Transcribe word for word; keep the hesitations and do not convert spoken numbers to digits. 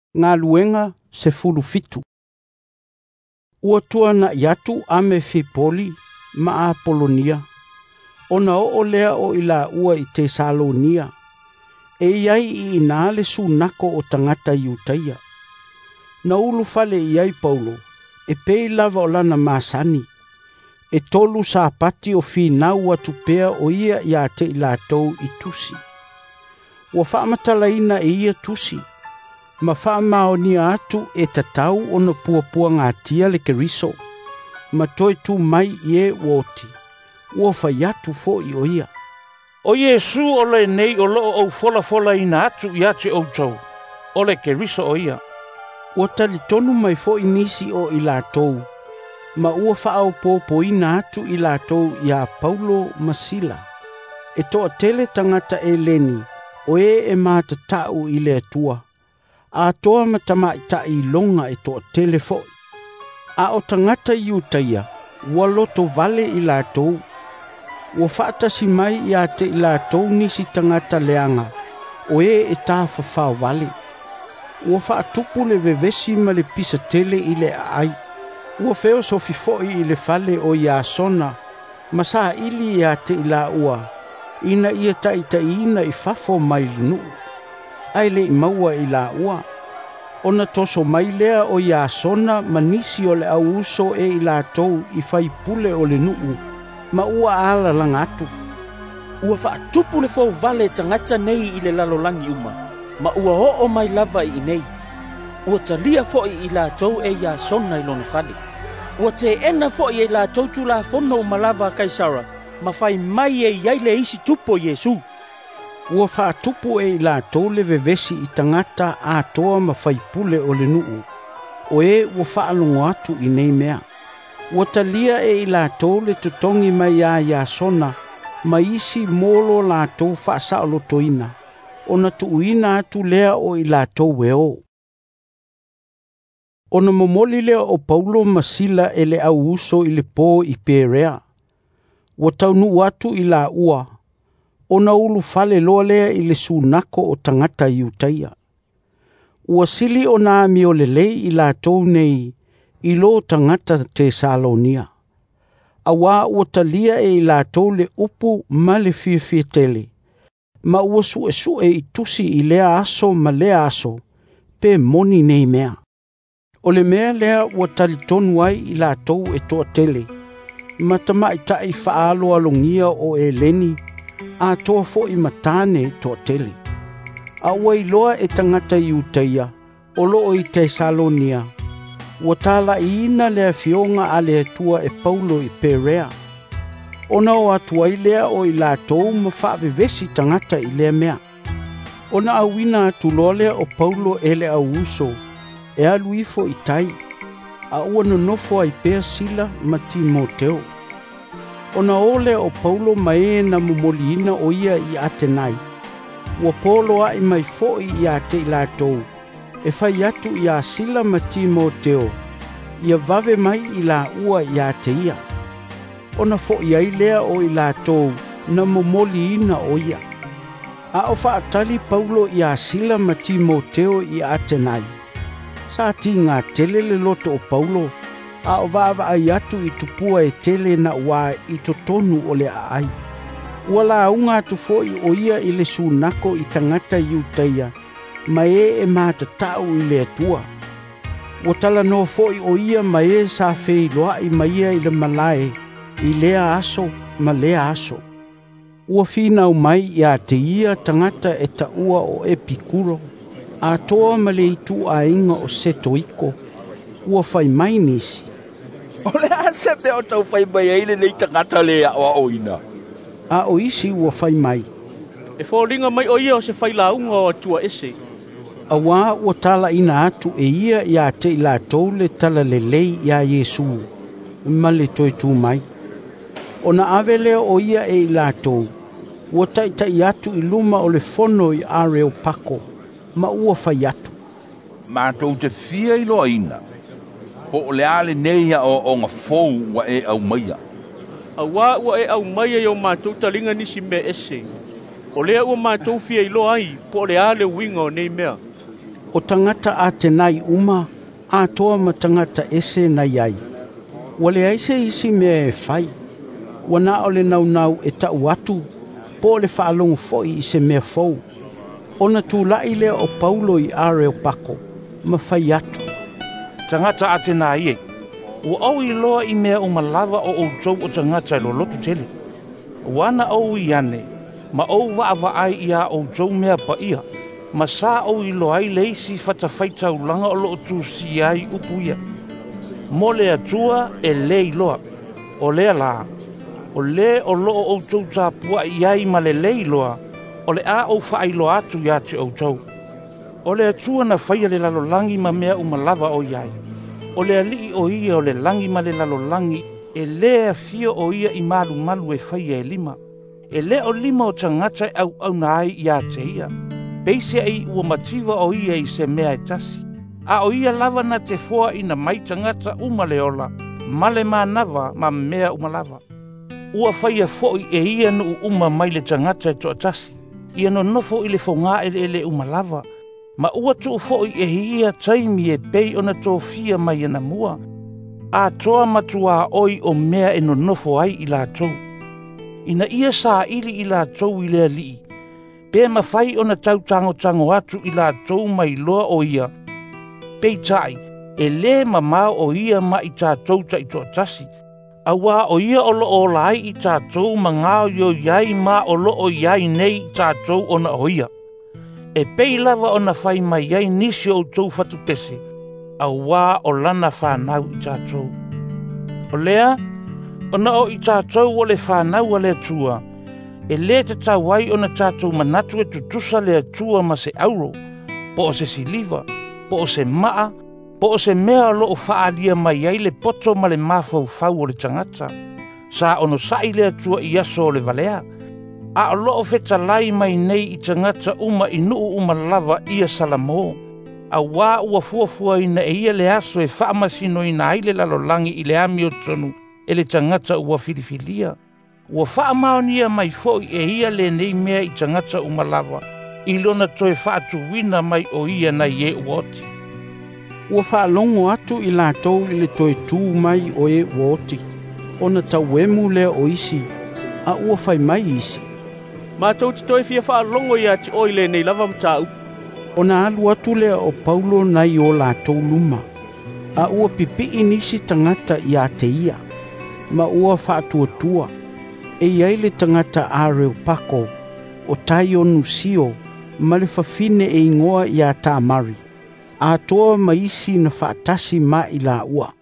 ngā luenga se fulu fitu. Ua tua na iatu ame Fipoli ma Apolonia. Ona o o lea o ila ua i Tesalonia. E iai i ina le sunako o tangata iutaia. Na ulu fale iai Paulo, e pei lava o lana masani. E tolu sa pati o finau atu pea o ia ia te ila tau i tusi. Ua whaamatalaina e ia tusi. Ma whaamaonia atu e tatau o na puapua ngā tia le keriso. Ma toi tu mai ie woti. Ua whaiatu fo i o ia. O Yesu o le nei o loo au fola fola ina atu i ate o tau. O le keriso o ia. Ua tali tonu mai fo i nisi o i la tou. Ma ua whaau pōpo ina atu i la tou ia Paulo Masila. E toa tele tangata e leni. O e e mata tau i le atua. A toa matama i ta i longa e toa tele fo. A o tangata i utaia. Ua loto vale i la tou. Ua whaatasi mai i a te i la tou nisi tangata leanga. O e e tā whawhao vale. Ua whaatupu le vevesi ma le pisa tele i le ai. Ua feo sofi foi i le fale o ia sona. Ma saa ili i a te i la ua. Ina ia ta i ta ina i fafo mai linu. Ai le i maua i la ua. Ona toso mai lea o ia sona manisi o le au uso e i la tou i fai pule o le nuu. Ma ua ala langatu. Ua whaatupu le fau vale tangata nei i le lalolangi uma. Ma ua o o mai lava i nei. Ua talia foi i la tou e ia sona i lona fale. Ua te ena foi e la tou tu la fono o malava kaisara. Ma fai mai e iai le isi tupo Yesu. Ua whaatupu e i la tou le vevesi i tangata a toa ma fai pule o le nuu. O e ua whaalongo atu i nei mea. Ua talia e i la tou le tutongi mai a ia sona. Ma isi molo la tou whaasa o lotoina. Ona tuuina atu lea o i la tou weo. Ona momoli lea o Paulo Masila e le au uso i le pō i Perea. Ua taunu atu i la ua. Ona ulu fale loa lea i le sunako o tangata i utaia. Ua sili o nā mio lelei i la tou nei i lo tangata Tesalonia. Awa ua talia e i la tou le upu ma le fia tele. Ma ua su e su e i tusi i lea aso ma lea aso, pe moni nei mea. O le mea lea ua talitonu ai i la tou e toa tele. Ma tama i tai whaalo alongia o e leni, a toa fo i matane toa tele. A ua i loa e tangata i utaia, o loo i Tesalonia. Ua tala i ina lea fionga a lea tua e Paulo i Perea. Ona o atu ai lea o i la tou ma whaavevesi tangata i lea mea. Ona awina atu lolea o Paulo e le au uso, e aluifo i tai, a ua nonofo ai pea Sila ma Timoteo. Ona ole o Paulo mae na mumoliina o ia i Atenai. Ua polo ai mai foi i ate i la tou, e fai atu i a Sila ma Timoteo, ia vave mai i la ua i ate ia. Ona fo iai lea o i la tou na momoliina o ia. A o whaatali Paulo i a Sila ma Timoteo i Atenai. Sa ti ngā tele le loto o Paulo, a o vava ai atu i tupua e tele na wā i totonu o le ai. Ua la unga atu foi o ia i le sunako i tangata i utaia, ma e e mata tau i le atua. Ua tala no foi o ia ma e sa fei loa i ma ia i le malae, i lea aso ma lea aso. Ua finau mai i a te ia tangata e ta ua o Epikuro, a toa ma le itu a inga o Setoiko, ua fai mai nisi. O le ase pe o tau fai mai eile nei tangata le a o oina. A o isi ua fai mai. E fōringa mai o ia o se fai launga o atua ese. A wā ua tala ina atu e ia i a te i la tau le tala le lei i a Yesu, ma le toi tu mai. O na avele o ia e i la tau, ua taita i atu i luma o le fono i Areo Pako, ma ua fai atu. Ma tau te fia i loa ina. Po o le ale neia o o ngā fou wa e au maia. A wā ua e au maia i o mātou talinga nisi me ese. O lea ua mātou fia i loa ai, po o le ale winga o nei mea. O tangata a tenai uma, a toa ma tangata ese na iai. Wale aise isi mea e fai. Wana ole nau nau e ta watu, po le whaalongo foi i se mea fau. Ona tu lai lea o Paulo i are o pako, ma fai atu. Tangata a tena ie. Ua au i loa i mea umalava o o tau o tangata i lo lotu tele. Wana au i ane, ma au waa waai ia o tau mea pa ia. Ma sa au i loa i leisi fata faita ulanga o lo tu si ai upu ia. Mo lea tua e lei loa, o lea la. O le o lo o tau tāpua i ai ma le lei loa, o le a o whaai loa atu ia te o tau. O le atua na whaia le lalo langi ma mea umalava o iai. O le alii o ia o le langi ma le lalo langi, e lea fio o ia i malu malu e whaia e lima. E le o lima o tangata e au au na ai ia te ia. Peise ai ua mativa o ia i se mea e tasi. A o ia lava na te fua ina mai tangata umaleola, male ma nava ma mea umalava. Ua whaia foi e ia nu uma mai le tangata e toa tasi. Ia no nofo i le fonga ele ele umalava. Ma ua tu foi e ia taimi e pei ona tō fia mai ana mua. A toa matua oi o mea e no nofo ai i la tau. Ina ia sa ili i la tau i lea lii. Pea mawhai ona tau tango tango atu i la tau mai loa o ia. Pei tai, e le mamau o ia ma i tātou ta i toa tasi. Awa o ia o lo o lai i tātou ma ngāo yo iai ma o lo o iai nei i tātou ona o ia. E pei lava ona whai mai iai nisi o tau fatu pese. Awa o lana whanau i tātou. O lea, ona o i tātou o le whanau a le tua. E le te tawai ona tātou manatu e tutusa le tua ma se auro. Po o se siliva, po o se maa, po o se mea lo o whaalia mai ai le poto ma le mafau fau o le tangata. Sa ono sai le tua i aso o le valea. A o lo o feta lai mai nei i tangata uma i nuu uma lava ia salamo. A wā ua fuafua ina e ia le aso e whaamasino ina ai le lalolangi i le ami o tonu e le tangata ua filifilia. Ua whaamaonia mai foi e ia le nei mea i tangata uma lava. I lona toe whaatu wina mai o ia na ie uoti. Ua whaalongo atu i lātou i le toe tū mai o e uoti. Ona tau emu lea o isi, a ua whai mai isi. Mātou te toi fia whaalongo i ati oi le nei lava mtau. Ona alu atu lea o Paulo nai o lātou luma. A ua pipi inisi tangata i a te ia. Ma ua whaatua tua. E iai le tangata areo pako. O tai o nusio. Ma le whawhine e ingoa i a tā mari. A toa maisi na whaatasi ma i la ua.